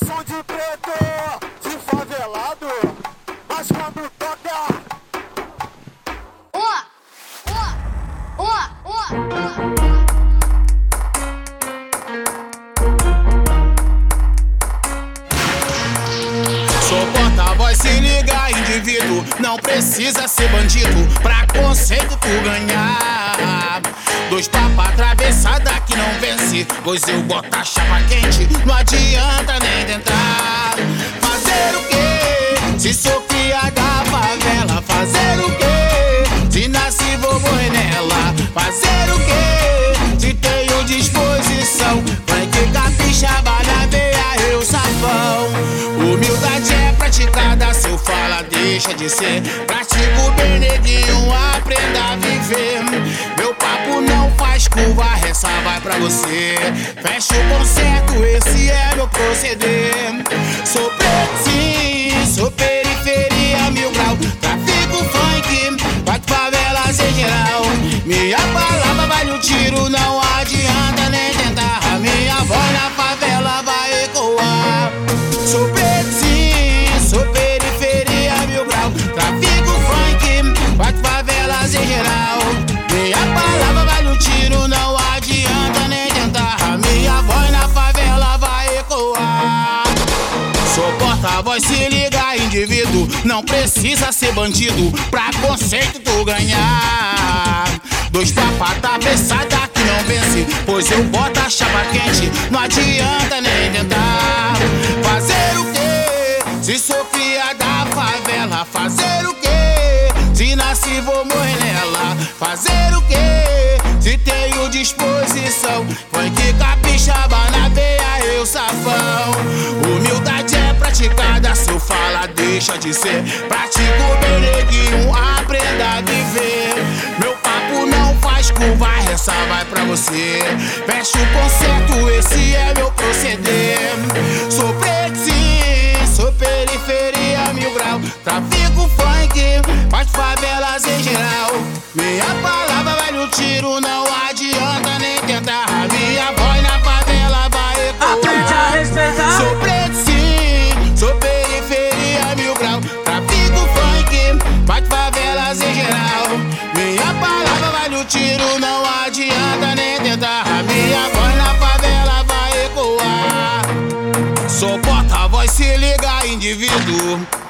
som de preto, de favelado, mas quando toca. Sou porta-voz, se liga, indivíduo. Não precisa ser bandido pra conceito tu ganhar. Dois tapas atravessada que não vence, pois eu boto a chapa quente, não adianta nem tentar. Fazer o quê? Se sou cria da favela. Fazer o quê? Se nasci vou morrer nela. Fazer o quê? Se tenho disposição, vai que capixaba na veia, eu safão. Humildade é praticada, se eu fala deixa de ser. Pratico bem, neguinho, aprenda a viver. Meu papo não faz curva, essa vai pra você. Fecha o concerto, esse é meu proceder. Sou preto sim, sou periferia, 1000 grau. Trafico funk, quatro favelas em geral. Minha palavra vale um tiro, não adianta nem tentar. A minha voz na favela vai ecoar. Sou preto sim, sou periferia, 1000 grau. Trafico funk, quatro favelas em geral. Minha palavra vale um tiro, não adianta nem tentar. A minha voz na favela vai ecoar. Sou porta-voz, se liga, indivíduo. Não precisa ser bandido pra conceito tu ganhar. Dois tapas atravessada que não vence, pois eu boto a chapa quente, não adianta nem tentar. Fazer o quê? Se sou cria da favela. Fazer o quê? Se nasci vou morrer nela. Fazer o quê? Se tenho disposição, foi que capixaba na veia, eu safão. Humildade é praticada, se eu fala deixa de ser. Pratico bem, neguinho, aprenda a viver. Meu papo não faz curva, essa vai pra você. Fecha o concerto, esse é meu proceder. Sou preto sim, sou periferia, 1000 grau. Trafico funk, faz favelas em geral. Minha palavra vale um tiro, não adianta nem tentar. A minha voz na favela vai ecoar. Sou preto sim, sou periferia, 1000 grau. Trafico funk, faz favelas em geral. Minha palavra vale um tiro, não adianta nem tentar. A minha voz na favela vai ecoar. Sou porta-voz, se liga, indivíduo.